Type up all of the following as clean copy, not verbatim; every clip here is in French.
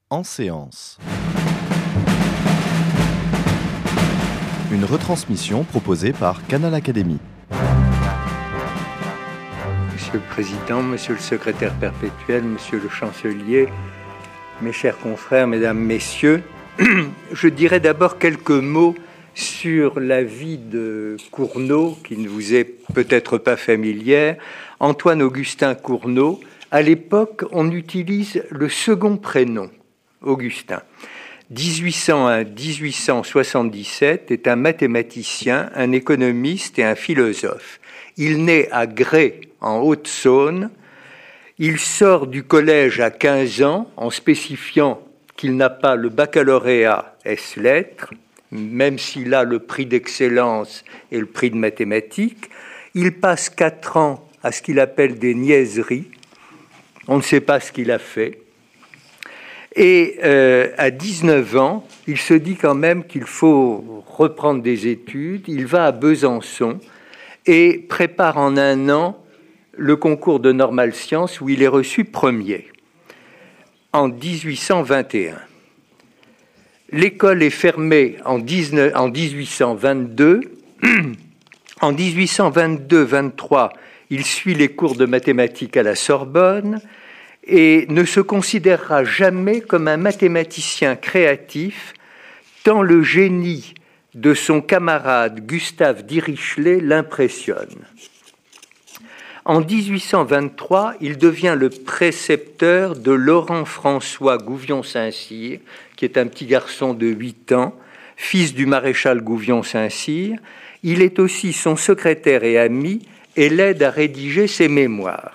En séance. Une retransmission proposée par Canal Académie. Monsieur le Président, Monsieur le Secrétaire perpétuel, Monsieur le Chancelier, mes chers confrères, Mesdames, Messieurs, je dirais d'abord quelques mots sur la vie de Cournot, qui ne vous est peut-être pas familière. Antoine-Augustin Cournot, à l'époque, on utilise le second prénom, Augustin. 1801-1877 est un mathématicien, un économiste et un philosophe. Il naît à Grès, en Haute-Saône. Il sort du collège à 15 ans en spécifiant qu'il n'a pas le baccalauréat ès-lettres, même s'il a le prix d'excellence et le prix de mathématiques. Il passe 4 ans à ce qu'il appelle des niaiseries. On ne sait pas ce qu'il a fait. Et à 19 ans, il se dit quand même qu'il faut reprendre des études. Il va à Besançon et prépare en un an le concours de Normal Sciences où il est reçu premier en 1821. L'école est fermée en 1822. En 1822-23, il suit les cours de mathématiques à la Sorbonne et ne se considérera jamais comme un mathématicien créatif, tant le génie de son camarade Gustave Dirichlet l'impressionne. En 1823, il devient le précepteur de Laurent-François Gouvion-Saint-Cyr, qui est un petit garçon de 8 ans, fils du maréchal Gouvion-Saint-Cyr. Il est aussi son secrétaire et ami et l'aide à rédiger ses mémoires.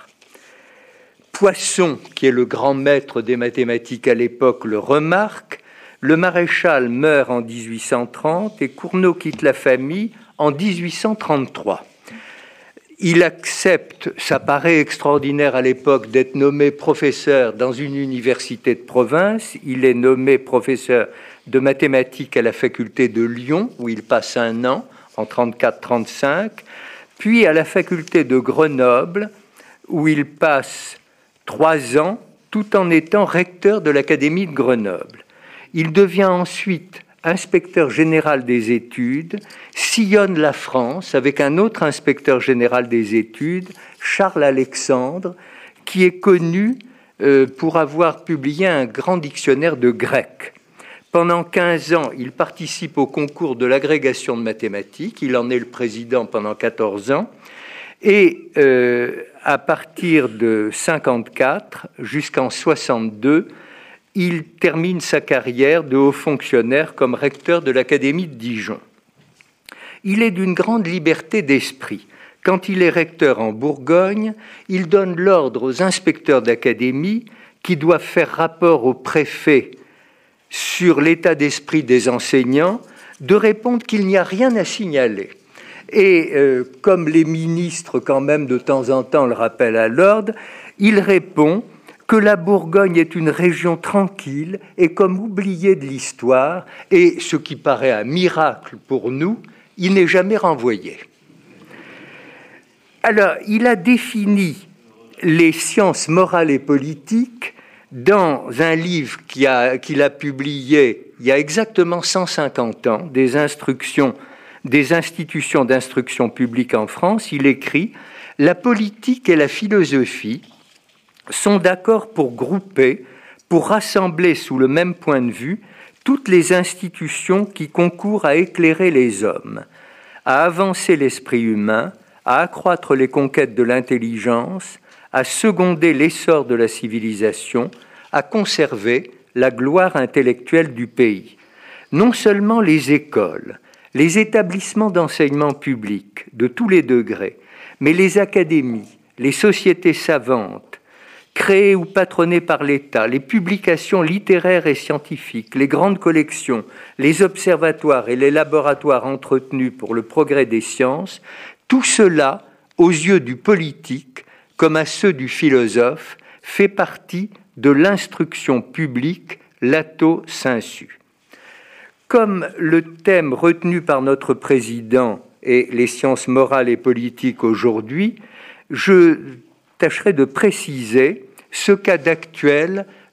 Poisson, qui est le grand maître des mathématiques à l'époque, le remarque. Le maréchal meurt en 1830 et Cournot quitte la famille en 1833. Il accepte, ça paraît extraordinaire à l'époque, d'être nommé professeur dans une université de province. Il est nommé professeur de mathématiques à la faculté de Lyon, où il passe un an, en 34-35, puis à la faculté de Grenoble, où il passe 3 ans, tout en étant recteur de l'Académie de Grenoble. Il devient ensuite inspecteur général des études, sillonne la France avec un autre inspecteur général des études, Charles Alexandre, qui est connu pour avoir publié un grand dictionnaire de grec. Pendant 15 ans, il participe au concours de l'agrégation de mathématiques. Il en est le président pendant 14 ans. Et à partir de 54 jusqu'en 62, il termine sa carrière de haut fonctionnaire comme recteur de l'Académie de Dijon. Il est d'une grande liberté d'esprit. Quand il est recteur en Bourgogne, il donne l'ordre aux inspecteurs d'académie qui doivent faire rapport au préfet sur l'état d'esprit des enseignants, de répondre qu'il n'y a rien à signaler. Et comme les ministres, quand même, de temps en temps, le rappellent à l'ordre, il répond que la Bourgogne est une région tranquille et comme oubliée de l'histoire, et ce qui paraît un miracle pour nous, il n'est jamais renvoyé. Alors, il a défini les sciences morales et politiques dans un livre qu'il a publié il y a exactement 150 ans, des institutions d'instruction publique en France. Il écrit « La politique et la philosophie sont d'accord pour grouper, pour rassembler sous le même point de vue toutes les institutions qui concourent à éclairer les hommes, à avancer l'esprit humain, à accroître les conquêtes de l'intelligence, à seconder l'essor de la civilisation, à conserver la gloire intellectuelle du pays. Non seulement les écoles, les établissements d'enseignement public de tous les degrés, mais les académies, les sociétés savantes, créées ou patronnées par l'État, les publications littéraires et scientifiques, les grandes collections, les observatoires et les laboratoires entretenus pour le progrès des sciences, tout cela, aux yeux du politique, comme à ceux du philosophe, fait partie de l'instruction publique lato sensu. Comme le thème retenu par notre président est les sciences morales et politiques aujourd'hui, je tâcherai de préciser ce qu'a d'actuel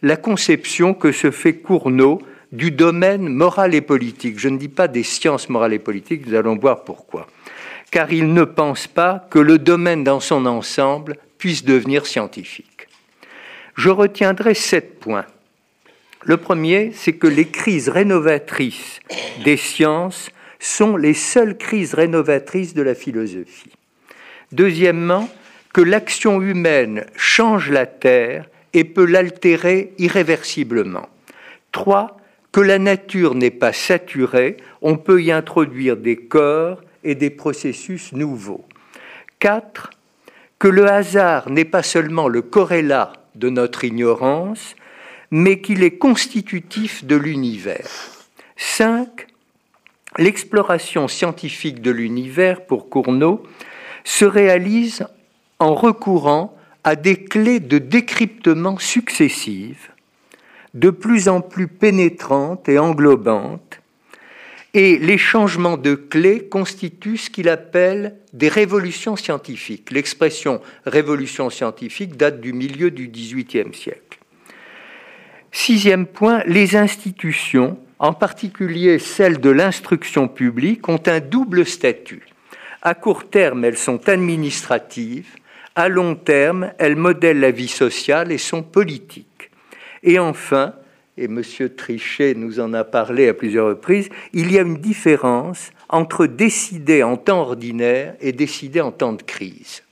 la conception que se fait Cournot du domaine moral et politique. Je ne dis pas des sciences morales et politiques, nous allons voir pourquoi. Car il ne pense pas que le domaine dans son ensemble puisse devenir scientifique. Je retiendrai 7 points. Le premier, c'est que les crises rénovatrices des sciences sont les seules crises rénovatrices de la philosophie. Deuxièmement, que l'action humaine change la Terre et peut l'altérer irréversiblement. 3, que la nature n'est pas saturée, on peut y introduire des corps et des processus nouveaux. 4, que le hasard n'est pas seulement le corrélat de notre ignorance, mais qu'il est constitutif de l'univers. 5, l'exploration scientifique de l'univers, pour Cournot, se réalise en recourant à des clés de décryptement successives, de plus en plus pénétrantes et englobantes, et les changements de clés constituent ce qu'il appelle des révolutions scientifiques. L'expression « révolution scientifique » date du milieu du XVIIIe siècle. 6e point, les institutions, en particulier celles de l'instruction publique, ont un double statut. À court terme, elles sont administratives. À long terme, elles modèlent la vie sociale et sont politiques. Et enfin, et M. Trichet nous en a parlé à plusieurs reprises, il y a une différence entre décider en temps ordinaire et décider en temps de crise.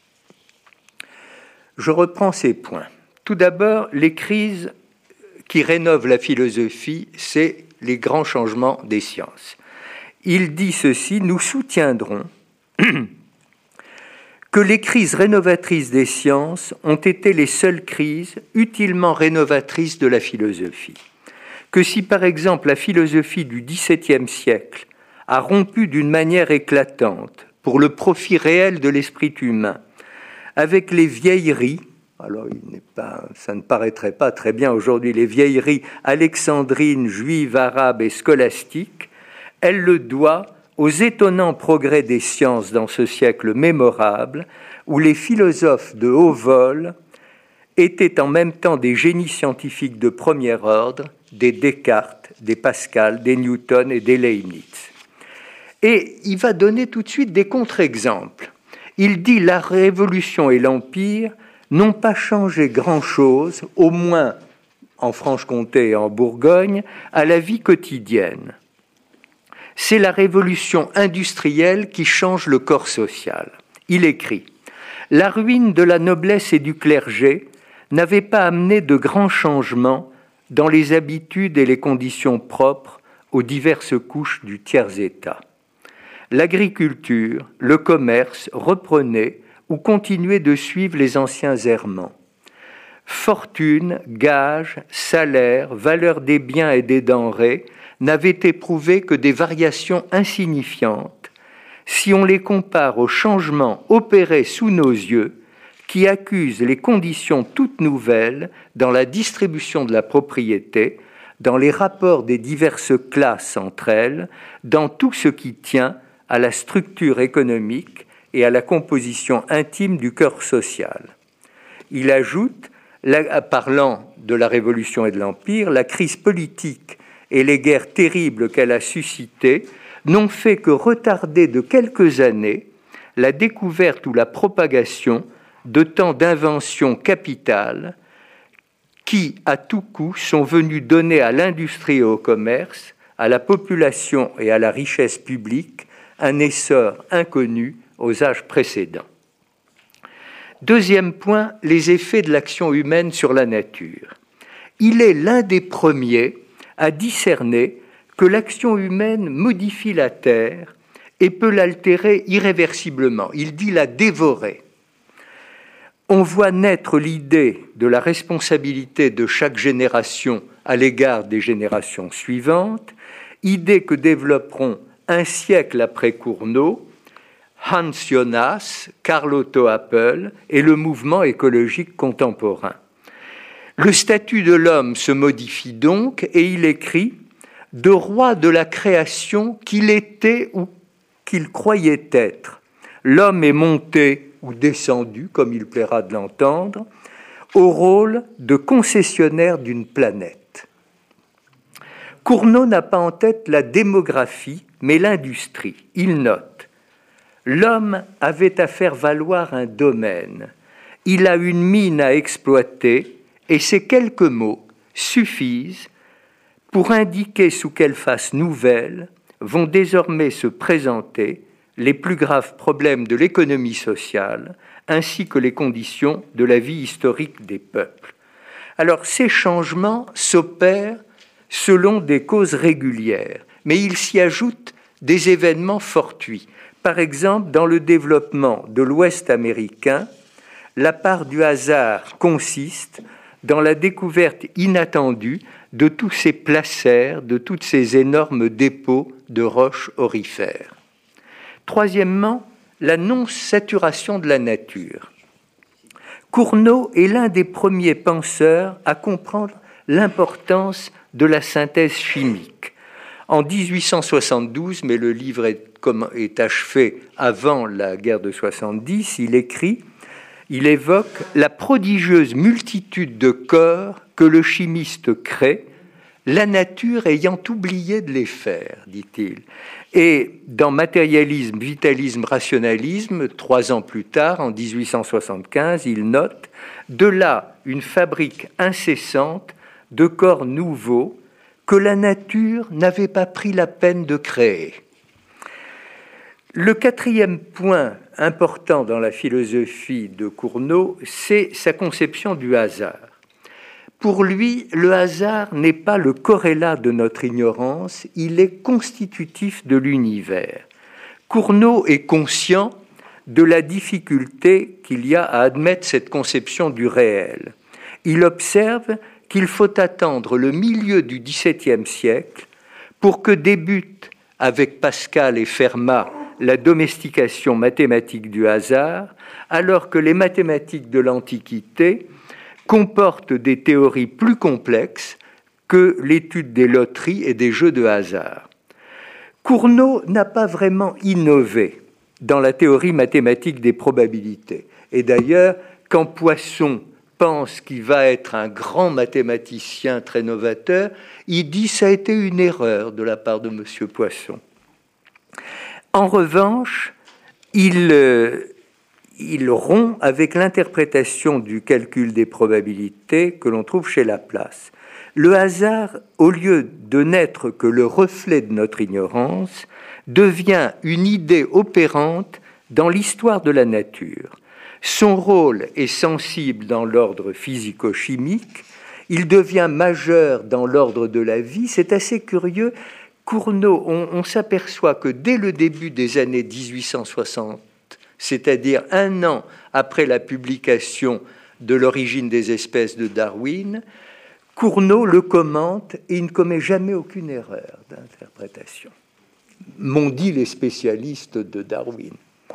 Je reprends ces points. Tout d'abord, les crises qui rénovent la philosophie, c'est les grands changements des sciences. Il dit ceci: nous soutiendrons que les crises rénovatrices des sciences ont été les seules crises utilement rénovatrices de la philosophie. Que si par exemple la philosophie du XVIIe siècle a rompu d'une manière éclatante pour le profit réel de l'esprit humain avec les vieilleries, alors ça ne paraîtrait pas très bien aujourd'hui, les vieilleries alexandrines, juives, arabes et scolastiques, elle le doit aux étonnants progrès des sciences dans ce siècle mémorable où les philosophes de haut vol étaient en même temps des génies scientifiques de premier ordre, des Descartes, des Pascal, des Newton et des Leibniz. Et il va donner tout de suite des contre-exemples. Il dit « la Révolution et l'Empire n'ont pas changé grand-chose, au moins en Franche-Comté et en Bourgogne, à la vie quotidienne. C'est la révolution industrielle qui change le corps social. » Il écrit « La ruine de la noblesse et du clergé n'avait pas amené de grands changements dans les habitudes et les conditions propres aux diverses couches du tiers-état. L'agriculture, le commerce reprenaient ou continuaient de suivre les anciens errements. Fortune, gages, salaires, valeur des biens et des denrées n'avaient éprouvé que des variations insignifiantes si on les compare aux changements opérés sous nos yeux qui accusent les conditions toutes nouvelles dans la distribution de la propriété, dans les rapports des diverses classes entre elles, dans tout ce qui tient à la structure économique et à la composition intime du corps social. Il ajoute, parlant de la Révolution et de l'Empire, la crise politique et les guerres terribles qu'elle a suscitées n'ont fait que retarder de quelques années la découverte ou la propagation de tant d'inventions capitales qui, à tout coup, sont venues donner à l'industrie et au commerce, à la population et à la richesse publique un essor inconnu aux âges précédents. Deuxième point, les effets de l'action humaine sur la nature. Il est l'un des premiers à discerner que l'action humaine modifie la Terre et peut l'altérer irréversiblement. Il dit la dévorer. On voit naître l'idée de la responsabilité de chaque génération à l'égard des générations suivantes, idée que développeront un siècle après Cournot Hans Jonas, Carl Otto Appel et le mouvement écologique contemporain. Le statut de l'homme se modifie donc et il écrit « de roi de la création qu'il était ou qu'il croyait être. L'homme est monté ou descendu, comme il plaira de l'entendre, au rôle de concessionnaire d'une planète. Cournot n'a pas en tête la démographie, mais l'industrie. Il note « L'homme avait à faire valoir un domaine. Il a une mine à exploiter et ces quelques mots suffisent pour indiquer sous quelle face nouvelle vont désormais se présenter les plus graves problèmes de l'économie sociale ainsi que les conditions de la vie historique des peuples. » Alors, ces changements s'opèrent selon des causes régulières, mais il s'y ajoute des événements fortuits. Par exemple, dans le développement de l'Ouest américain, la part du hasard consiste dans la découverte inattendue de tous ces placers, de toutes ces énormes dépôts de roches aurifères. Troisièmement, la non-saturation de la nature. Cournot est l'un des premiers penseurs à comprendre l'importance de la synthèse chimique. En 1872, mais le livre est achevé avant la guerre de 70, il évoque la prodigieuse multitude de corps que le chimiste crée, la nature ayant oublié de les faire, dit-il. Et dans Matérialisme, Vitalisme, Rationalisme, 3 ans plus tard, en 1875, il note « De là, une fabrique incessante de corps nouveaux que la nature n'avait pas pris la peine de créer. » Le quatrième point important dans la philosophie de Cournot, c'est sa conception du hasard. Pour lui, le hasard n'est pas le corrélat de notre ignorance, il est constitutif de l'univers. Cournot est conscient de la difficulté qu'il y a à admettre cette conception du réel. Il observe qu'il faut attendre le milieu du XVIIe siècle pour que débute avec Pascal et Fermat la domestication mathématique du hasard, alors que les mathématiques de l'Antiquité comportent des théories plus complexes que l'étude des loteries et des jeux de hasard. Cournot n'a pas vraiment innové dans la théorie mathématique des probabilités. Et d'ailleurs, quand Poisson pense qu'il va être un grand mathématicien très novateur, il dit que ça a été une erreur de la part de M. Poisson. En revanche, il rompt avec l'interprétation du calcul des probabilités que l'on trouve chez Laplace. Le hasard, au lieu de n'être que le reflet de notre ignorance, devient une idée opérante dans l'histoire de la nature. Son rôle est sensible dans l'ordre physico-chimique, il devient majeur dans l'ordre de la vie. C'est assez curieux. Cournot, on s'aperçoit que dès le début des années 1860, c'est-à-dire 1 an après la publication de l'origine des espèces de Darwin, Cournot le commente et il ne commet jamais aucune erreur d'interprétation. M'ont dit les spécialistes de Darwin.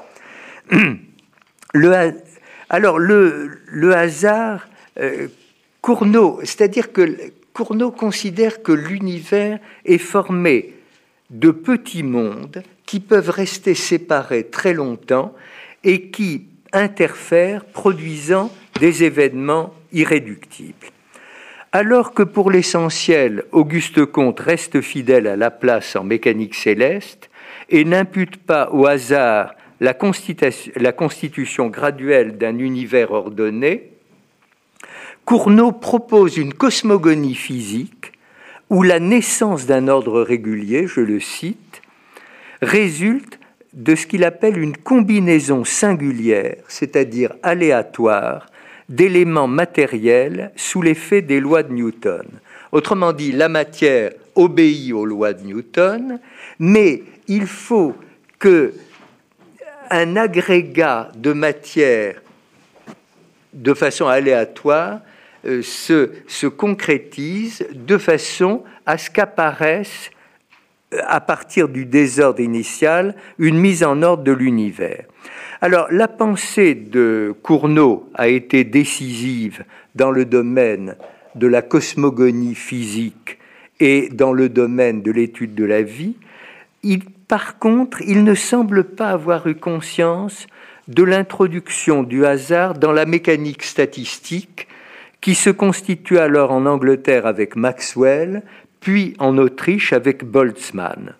Le hasard, Cournot, c'est-à-dire que Cournot considère que l'univers est formé de petits mondes qui peuvent rester séparés très longtemps et qui interfèrent, produisant des événements irréductibles. Alors que pour l'essentiel, Auguste Comte reste fidèle à Laplace en mécanique céleste et n'impute pas au hasard la constitution graduelle d'un univers ordonné, Cournot propose une cosmogonie physique où la naissance d'un ordre régulier, je le cite, résulte de ce qu'il appelle une combinaison singulière, c'est-à-dire aléatoire, d'éléments matériels sous l'effet des lois de Newton. Autrement dit, la matière obéit aux lois de Newton, mais il faut qu'un agrégat de matière de façon aléatoire se concrétise de façon à ce qu'apparaisse, à partir du désordre initial, une mise en ordre de l'univers. Alors, la pensée de Cournot a été décisive dans le domaine de la cosmogonie physique et dans le domaine de l'étude de la vie. Par contre, il ne semble pas avoir eu conscience de l'introduction du hasard dans la mécanique statistique qui se constitue alors en Angleterre avec Maxwell, puis en Autriche avec Boltzmann.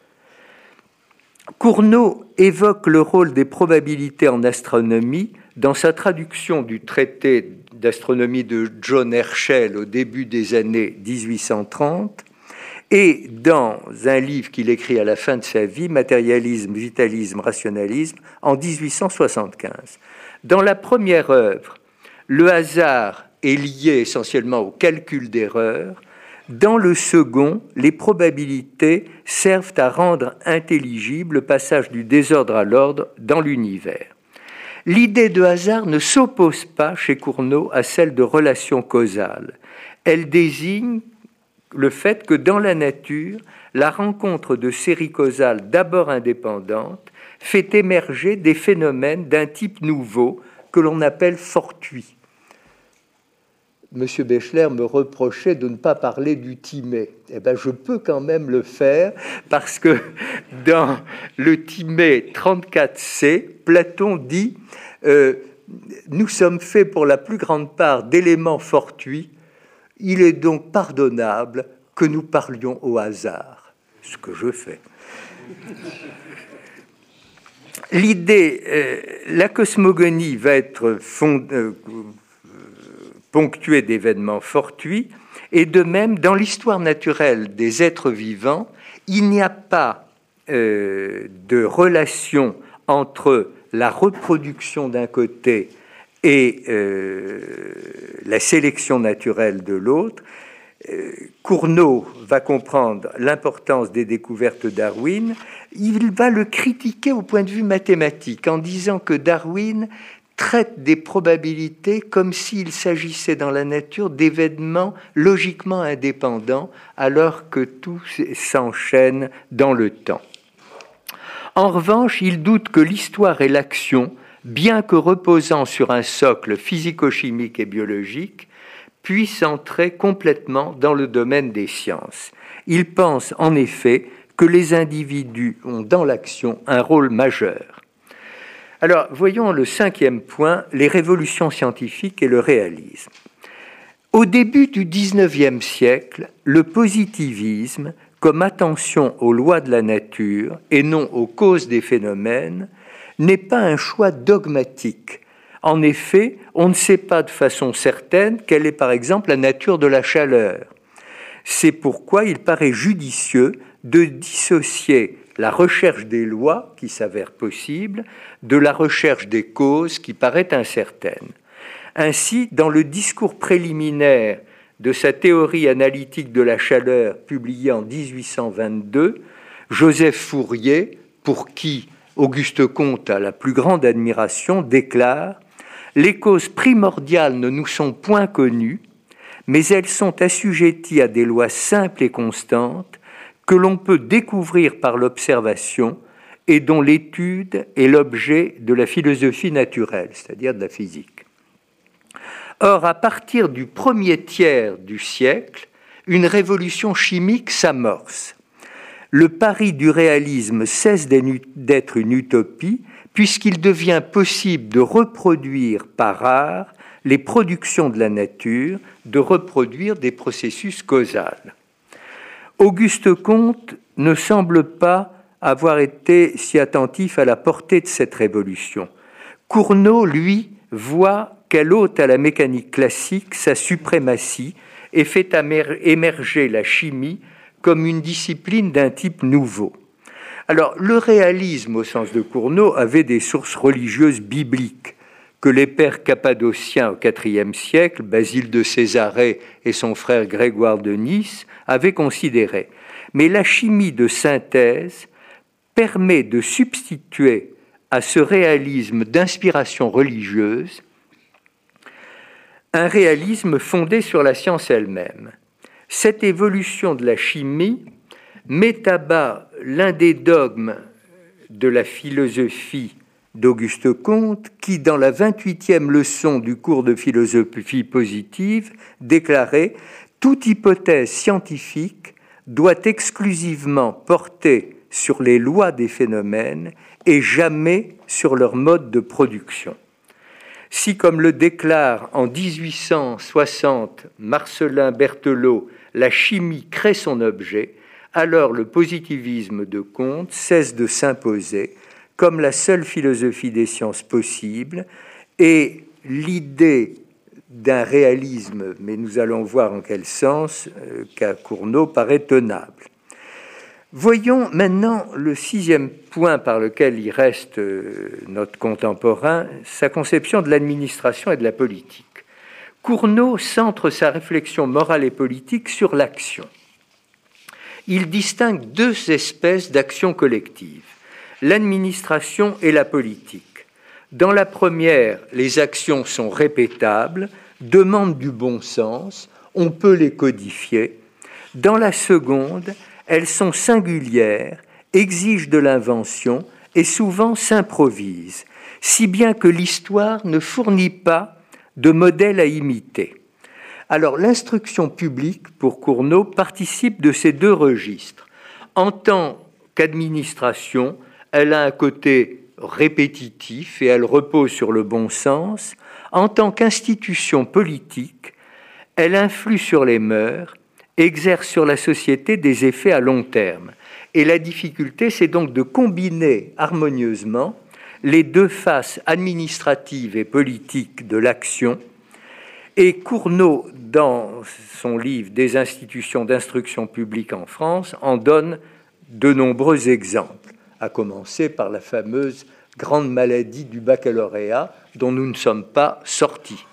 Cournot évoque le rôle des probabilités en astronomie dans sa traduction du traité d'astronomie de John Herschel au début des années 1830 et dans un livre qu'il écrit à la fin de sa vie, Matérialisme, Vitalisme, Rationalisme, en 1875. Dans la première œuvre, le hasard est lié essentiellement au calcul d'erreurs. Dans le second, les probabilités servent à rendre intelligible le passage du désordre à l'ordre dans l'univers. L'idée de hasard ne s'oppose pas chez Cournot à celle de relation causale. Elle désigne le fait que dans la nature, la rencontre de séries causales d'abord indépendantes fait émerger des phénomènes d'un type nouveau que l'on appelle fortuits. M. Bechler me reprochait de ne pas parler du Timée. Eh bien, je peux quand même le faire parce que dans le Timée 34c, Platon dit nous sommes faits pour la plus grande part d'éléments fortuits. Il est donc pardonnable que nous parlions au hasard, ce que je fais. La cosmogonie va être ponctuée d'événements fortuits, et de même, dans l'histoire naturelle des êtres vivants, il n'y a pas de relation entre la reproduction d'un côté et la sélection naturelle de l'autre. Cournot va comprendre l'importance des découvertes de Darwin. Il va le critiquer au point de vue mathématique en disant que Darwin traite des probabilités comme s'il s'agissait dans la nature d'événements logiquement indépendants alors que tout s'enchaîne dans le temps. En revanche, il doute que l'histoire et l'action, bien que reposant sur un socle physico-chimique et biologique, puissent entrer complètement dans le domaine des sciences. Il pense en effet que les individus ont dans l'action un rôle majeur. Alors, voyons le 5e point, les révolutions scientifiques et le réalisme. Au début du XIXe siècle, le positivisme, comme attention aux lois de la nature et non aux causes des phénomènes, n'est pas un choix dogmatique. En effet, on ne sait pas de façon certaine quelle est par exemple la nature de la chaleur. C'est pourquoi il paraît judicieux de dissocier la recherche des lois, qui s'avère possible, de la recherche des causes, qui paraît incertaine. Ainsi, dans le discours préliminaire de sa théorie analytique de la chaleur, publiée en 1822, Joseph Fourier, pour qui Auguste Comte a la plus grande admiration, déclare « Les causes primordiales ne nous sont point connues, mais elles sont assujetties à des lois simples et constantes que l'on peut découvrir par l'observation et dont l'étude est l'objet de la philosophie naturelle, c'est-à-dire de la physique. » Or, à partir du premier tiers du siècle, une révolution chimique s'amorce. Le pari du réalisme cesse d'être une utopie, puisqu'il devient possible de reproduire par art les productions de la nature, de reproduire des processus causaux. Auguste Comte ne semble pas avoir été si attentif à la portée de cette révolution. Cournot, lui, voit qu'elle ôte à la mécanique classique sa suprématie et fait émerger la chimie comme une discipline d'un type nouveau. Alors, le réalisme, au sens de Cournot, avait des sources religieuses bibliques que les pères cappadociens au IVe siècle, Basile de Césarée et son frère Grégoire de Nice, avaient considérées. Mais la chimie de synthèse permet de substituer à ce réalisme d'inspiration religieuse un réalisme fondé sur la science elle-même. Cette évolution de la chimie met à bas l'un des dogmes de la philosophie d'Auguste Comte, qui, dans la 28e leçon du cours de philosophie positive, déclarait « Toute hypothèse scientifique doit exclusivement porter sur les lois des phénomènes et jamais sur leur mode de production. » Si, comme le déclare en 1860 Marcellin Berthelot, la chimie crée son objet, alors le positivisme de Comte cesse de s'imposer comme la seule philosophie des sciences possible, et l'idée d'un réalisme, mais nous allons voir en quel sens, qu'à Cournot paraît tenable. Voyons maintenant le 6e point par lequel il reste notre contemporain, sa conception de l'administration et de la politique. Cournot centre sa réflexion morale et politique sur l'action. Il distingue deux espèces d'actions collectives, l'administration et la politique. Dans la première, les actions sont répétables, demandent du bon sens, on peut les codifier. Dans la seconde, elles sont singulières, exigent de l'invention et souvent s'improvisent, si bien que l'histoire ne fournit pas de modèle à imiter. Alors, l'instruction publique, pour Cournot, participe de ces deux registres. En tant qu'administration, elle a un côté répétitif et elle repose sur le bon sens. En tant qu'institution politique, elle influe sur les mœurs, exerce sur la société des effets à long terme. Et la difficulté, c'est donc de combiner harmonieusement les deux faces administratives et politiques de l'action. Et Cournot, dans son livre « Des institutions d'instruction publique en France », en donne de nombreux exemples, à commencer par la fameuse grande maladie du baccalauréat dont nous ne sommes pas sortis.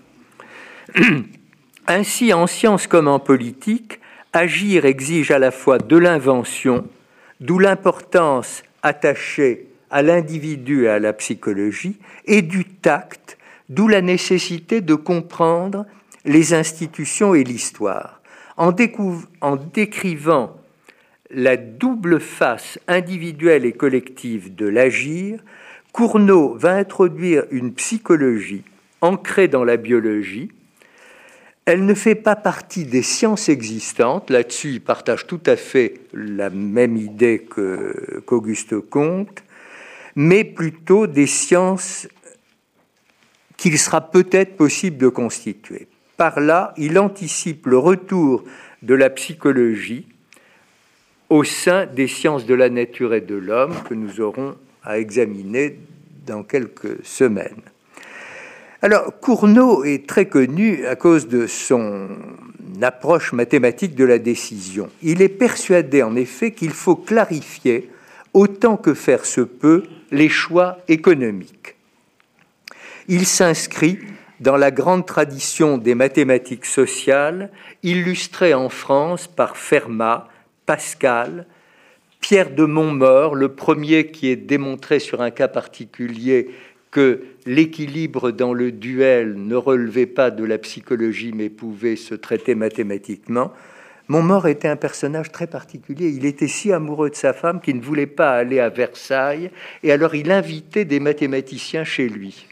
Ainsi, en sciences comme en politique, agir exige à la fois de l'invention, d'où l'importance attachée à l'individu et à la psychologie, et du tact, d'où la nécessité de comprendre les institutions et l'histoire. En décrivant la double face individuelle et collective de l'agir, Cournot va introduire une psychologie ancrée dans la biologie. Elle ne fait pas partie des sciences existantes. Là-dessus, il partage tout à fait la même idée qu'Auguste Comte, mais plutôt des sciences qu'il sera peut-être possible de constituer. Par là, il anticipe le retour de la psychologie au sein des sciences de la nature et de l'homme que nous aurons à examiner dans quelques semaines. Alors, Cournot est très connu à cause de son approche mathématique de la décision. Il est persuadé, en effet, qu'il faut clarifier, autant que faire se peut, les choix économiques. Il s'inscrit dans la grande tradition des mathématiques sociales, illustrée en France par Fermat, Pascal, Pierre de Montmort, le premier qui ait démontré sur un cas particulier que l'équilibre dans le duel ne relevait pas de la psychologie mais pouvait se traiter mathématiquement. Montmort était un personnage très particulier. Il était si amoureux de sa femme qu'il ne voulait pas aller à Versailles, et alors il invitait des mathématiciens chez lui.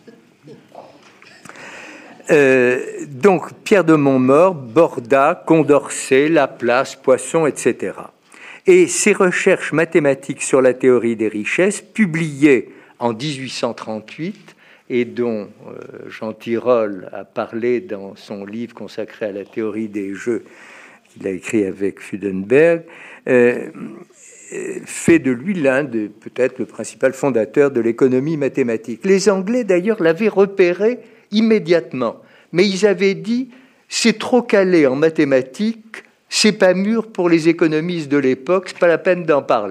Donc Pierre de Montmort, Borda, Condorcet, Laplace, Poisson, etc. Et ses recherches mathématiques sur la théorie des richesses, publiées en 1838, et dont Jean Tirole a parlé dans son livre consacré à la théorie des jeux, qu'il a écrit avec Fudenberg, fait de lui peut-être le principal fondateur de l'économie mathématique. Les Anglais, d'ailleurs, l'avaient repéré immédiatement, mais ils avaient dit « c'est trop calé en mathématiques, c'est pas mûr pour les économistes de l'époque, c'est pas la peine d'en parler ».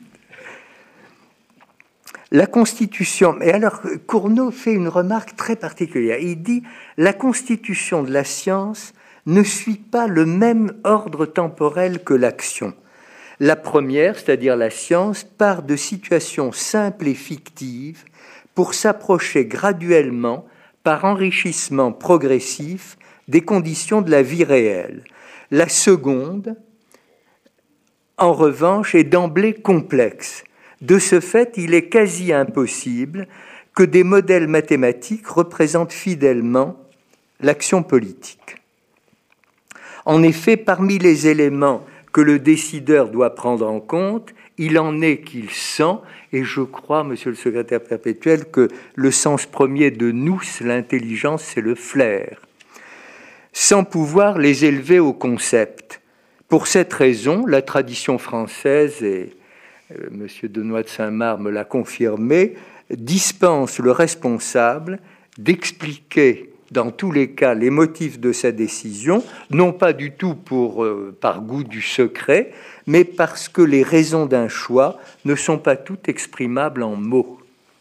La Constitution, et alors Cournot fait une remarque très particulière. Il dit « la Constitution de la science ne suit pas le même ordre temporel que l'action. La première, c'est-à-dire la science, part de situations simples et fictives pour s'approcher graduellement, par enrichissement progressif, des conditions de la vie réelle. La seconde, en revanche, est d'emblée complexe. De ce fait, il est quasi impossible que des modèles mathématiques représentent fidèlement l'action politique. En effet, parmi les éléments que le décideur doit prendre en compte, il en est qu'il sent, et je crois, monsieur le secrétaire perpétuel, que le sens premier de nous, l'intelligence, c'est le flair, sans pouvoir les élever au concept. Pour cette raison, la tradition française, et monsieur Denoy de Saint-Marc me l'a confirmé, dispense le responsable d'expliquer dans tous les cas les motifs de sa décision, non pas du tout par goût du secret, mais parce que les raisons d'un choix ne sont pas toutes exprimables en mots.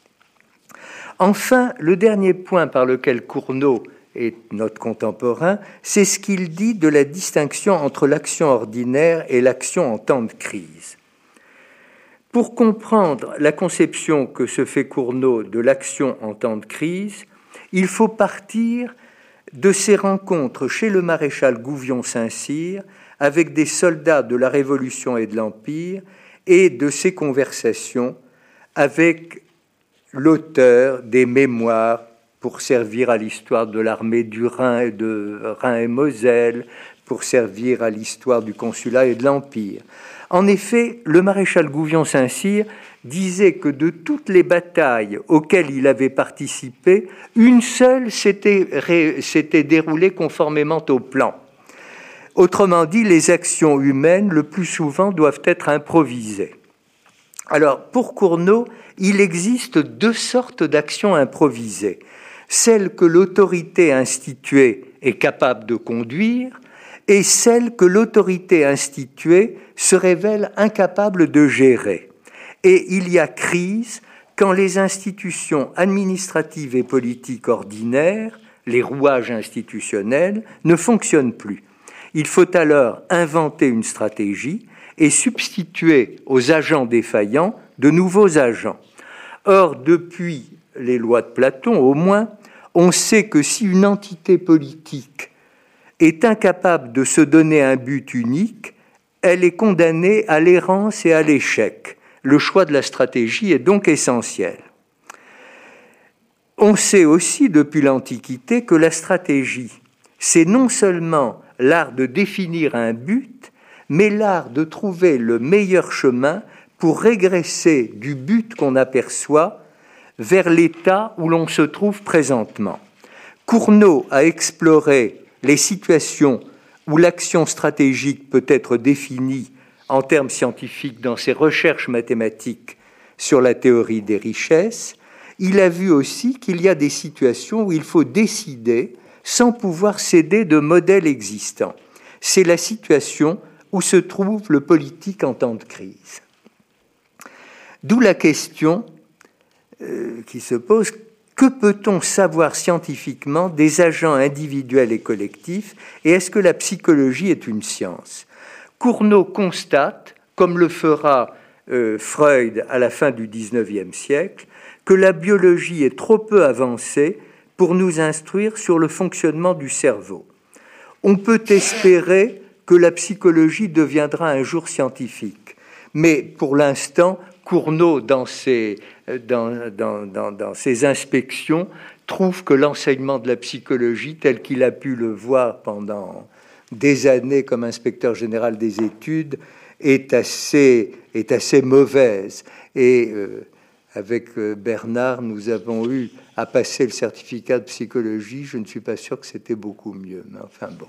Enfin, le dernier point par lequel Cournot est notre contemporain, c'est ce qu'il dit de la distinction entre l'action ordinaire et l'action en temps de crise. Pour comprendre la conception que se fait Cournot de l'action en temps de crise, il faut partir de ses rencontres chez le maréchal Gouvion-Saint-Cyr avec des soldats de la Révolution et de l'Empire et de ses conversations avec l'auteur des mémoires pour servir à l'histoire de l'armée du Rhin et de Rhin et Moselle, pour servir à l'histoire du consulat et de l'Empire. En effet, le maréchal Gouvion-Saint-Cyr disait que de toutes les batailles auxquelles il avait participé, une seule s'était déroulée conformément au plan. Autrement dit, les actions humaines, le plus souvent, doivent être improvisées. Alors, pour Cournot, il existe deux sortes d'actions improvisées. Celle que l'autorité instituée est capable de conduire et celle que l'autorité instituée se révèle incapable de gérer. Et il y a crise quand les institutions administratives et politiques ordinaires, les rouages institutionnels, ne fonctionnent plus. Il faut alors inventer une stratégie et substituer aux agents défaillants de nouveaux agents. Or, depuis les lois de Platon, au moins, on sait que si une entité politique est incapable de se donner un but unique, elle est condamnée à l'errance et à l'échec. Le choix de la stratégie est donc essentiel. On sait aussi depuis l'Antiquité que la stratégie, c'est non seulement l'art de définir un but, mais l'art de trouver le meilleur chemin pour régresser du but qu'on aperçoit vers l'état où l'on se trouve présentement. Cournot a exploré les situations où l'action stratégique peut être définie en termes scientifiques dans ses recherches mathématiques sur la théorie des richesses. Il a vu aussi qu'il y a des situations où il faut décider sans pouvoir s'aider de modèles existants. C'est la situation où se trouve le politique en temps de crise. D'où la question qui se pose, que peut-on savoir scientifiquement des agents individuels et collectifs, et est-ce que la psychologie est une science ? Cournot constate, comme le fera Freud à la fin du XIXe siècle, que la biologie est trop peu avancée pour nous instruire sur le fonctionnement du cerveau. On peut espérer que la psychologie deviendra un jour scientifique, mais pour l'instant, Cournot, dans ses inspections, trouve que l'enseignement de la psychologie, tel qu'il a pu le voir pendant des années comme inspecteur général des études, est assez mauvaise. Et avec Bernard, nous avons eu à passer le certificat de psychologie. Je ne suis pas sûr que c'était beaucoup mieux, mais enfin bon.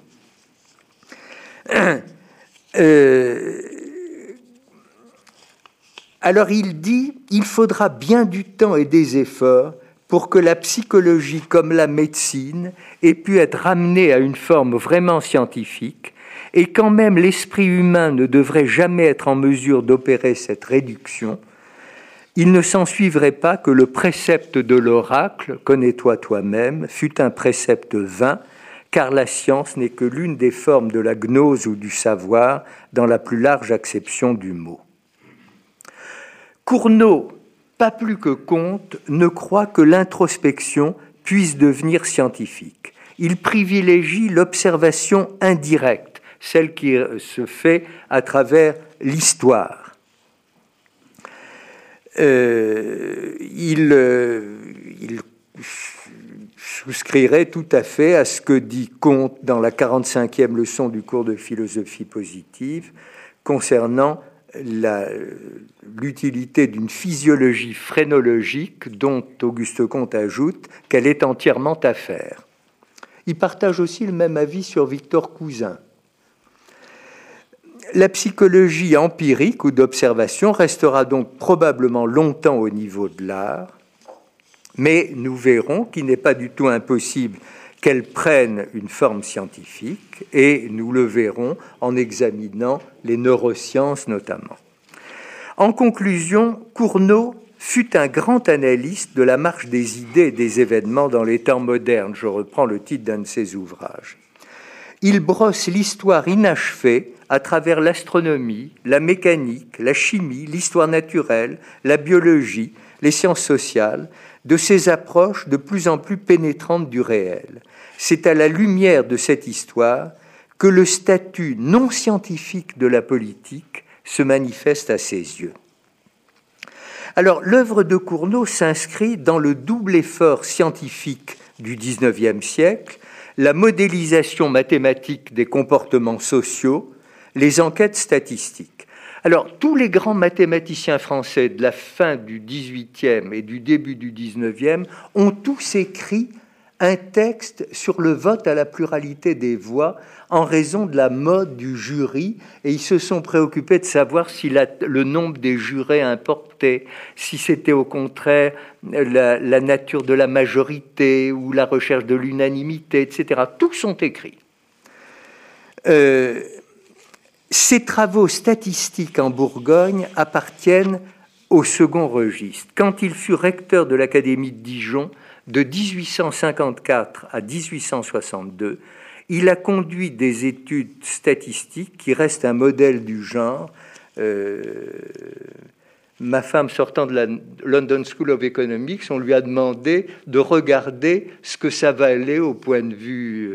Alors il dit, il faudra bien du temps et des efforts pour que la psychologie comme la médecine ait pu être ramenée à une forme vraiment scientifique, et quand même l'esprit humain ne devrait jamais être en mesure d'opérer cette réduction, il ne s'ensuivrait pas que le précepte de l'oracle, connais-toi toi-même, fût un précepte vain, car la science n'est que l'une des formes de la gnose ou du savoir dans la plus large acception du mot. Cournot, pas plus que Comte, ne croit que l'introspection puisse devenir scientifique. Il privilégie l'observation indirecte, celle qui se fait à travers l'histoire. Il souscrirai tout à fait à ce que dit Comte dans la 45e leçon du cours de philosophie positive concernant l'utilité d'une physiologie phrénologique dont Auguste Comte ajoute qu'elle est entièrement à faire. Il partage aussi le même avis sur Victor Cousin. La psychologie empirique ou d'observation restera donc probablement longtemps au niveau de l'art, mais nous verrons qu'il n'est pas du tout impossible qu'elle prenne une forme scientifique, et nous le verrons en examinant les neurosciences notamment. En conclusion, Cournot fut un grand analyste de la marche des idées et des événements dans les temps modernes. Je reprends le titre d'un de ses ouvrages. Il brosse l'histoire inachevée à travers l'astronomie, la mécanique, la chimie, l'histoire naturelle, la biologie, les sciences sociales, de ces approches de plus en plus pénétrantes du réel. C'est à la lumière de cette histoire que le statut non scientifique de la politique se manifeste à ses yeux. Alors, l'œuvre de Cournot s'inscrit dans le double effort scientifique du XIXe siècle, la modélisation mathématique des comportements sociaux, les enquêtes statistiques. Alors, tous les grands mathématiciens français de la fin du XVIIIe et du début du XIXe ont tous écrit un texte sur le vote à la pluralité des voix en raison de la mode du jury, et ils se sont préoccupés de savoir si le nombre des jurés importait, si c'était au contraire la nature de la majorité ou la recherche de l'unanimité, etc. Tous sont écrits. Ces travaux statistiques en Bourgogne appartiennent au second registre. Quand il fut recteur de l'Académie de Dijon, de 1854 à 1862, il a conduit des études statistiques qui restent un modèle du genre. Ma femme, sortant de la London School of Economics, on lui a demandé de regarder ce que ça valait au point de vue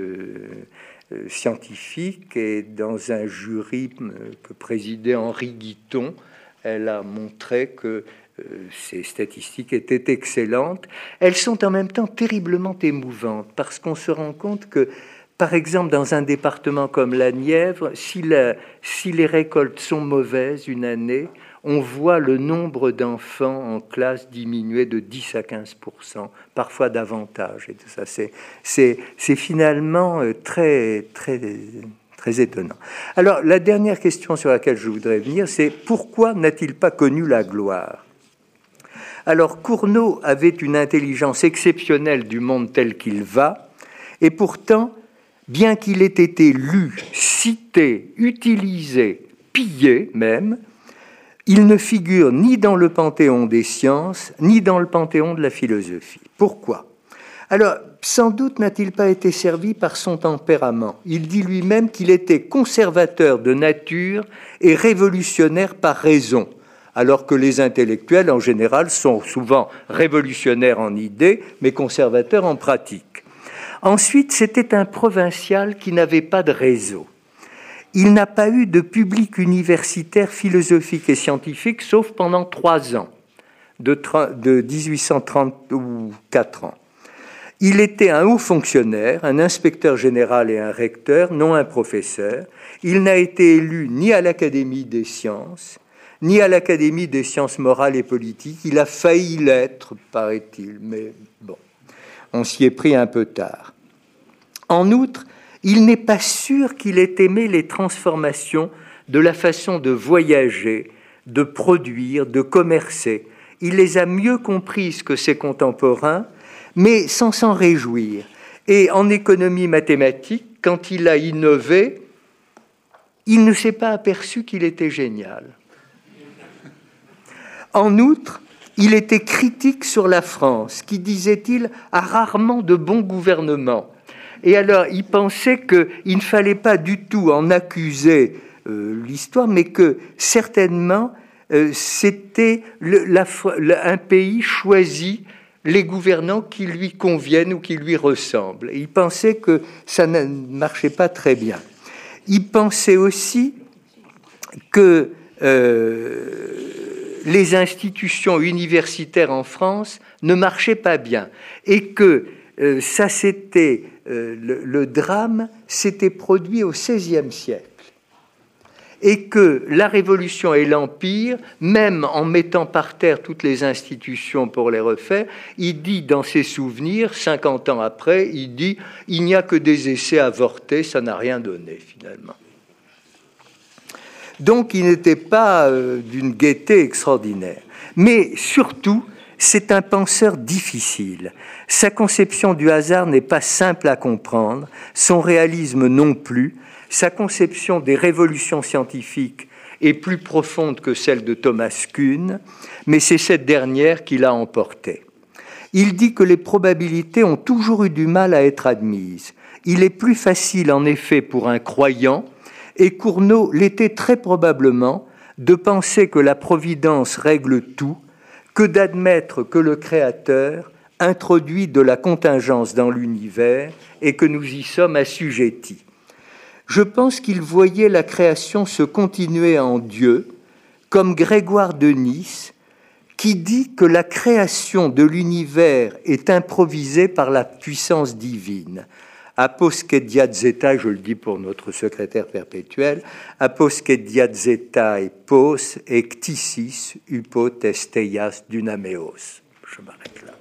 scientifique, et dans un jury que présidait Henri Guiton, elle a montré que ces statistiques étaient excellentes. Elles sont en même temps terriblement émouvantes, parce qu'on se rend compte que, par exemple, dans un département comme la Nièvre, si les récoltes sont mauvaises une année, on voit le nombre d'enfants en classe diminuer de 10 à 15%, parfois davantage. Et tout ça, c'est finalement très, très, très étonnant. Alors, la dernière question sur laquelle je voudrais venir, c'est pourquoi n'a-t-il pas connu la gloire ? Alors, Cournot avait une intelligence exceptionnelle du monde tel qu'il va, et pourtant, bien qu'il ait été lu, cité, utilisé, pillé même, il ne figure ni dans le panthéon des sciences, ni dans le panthéon de la philosophie. Pourquoi ? Alors, sans doute n'a-t-il pas été servi par son tempérament. Il dit lui-même qu'il était conservateur de nature et révolutionnaire par raison, alors que les intellectuels, en général, sont souvent révolutionnaires en idées, mais conservateurs en pratique. Ensuite, c'était un provincial qui n'avait pas de réseau. Il n'a pas eu de public universitaire philosophique et scientifique, sauf pendant 3 ans, de 1834 ans. Il était un haut fonctionnaire, un inspecteur général et un recteur, non un professeur. Il n'a été élu ni à l'Académie des sciences, ni à l'Académie des sciences morales et politiques. Il a failli l'être, paraît-il, mais bon, on s'y est pris un peu tard. En outre, il n'est pas sûr qu'il ait aimé les transformations de la façon de voyager, de produire, de commercer. Il les a mieux comprises que ses contemporains, mais sans s'en réjouir. Et en économie mathématique, quand il a innové, il ne s'est pas aperçu qu'il était génial. En outre, il était critique sur la France, qui, disait-il, a rarement de bons gouvernements. Et alors, il pensait qu'il ne fallait pas du tout en accuser l'histoire, mais que certainement, c'était un pays choisi, les gouvernants qui lui conviennent ou qui lui ressemblent. Et il pensait que ça ne marchait pas très bien. Il pensait aussi que les institutions universitaires en France ne marchaient pas bien et que le drame s'était produit au XVIe siècle. Et que la Révolution et l'Empire, même en mettant par terre toutes les institutions pour les refaire, il dit dans ses souvenirs, 50 ans après, il dit « il n'y a que des essais avortés, ça n'a rien donné finalement ». Donc il n'était pas d'une gaieté extraordinaire. Mais surtout, c'est un penseur difficile. Sa conception du hasard n'est pas simple à comprendre, son réalisme non plus. Sa conception des révolutions scientifiques est plus profonde que celle de Thomas Kuhn, mais c'est cette dernière qui l'a emporté. Il dit que les probabilités ont toujours eu du mal à être admises. Il est plus facile, en effet, pour un croyant, et Cournot l'était très probablement, de penser que la Providence règle tout, que d'admettre que le Créateur introduit de la contingence dans l'univers et que nous y sommes assujettis. Je pense qu'il voyait la création se continuer en Dieu, comme Grégoire de Nice, qui dit que la création de l'univers est improvisée par la puissance divine. Aposcediat zeta, je le dis pour notre secrétaire perpétuel, aposcediat zeta et pos ectisis hypotesteias dynameos. Je m'arrête là.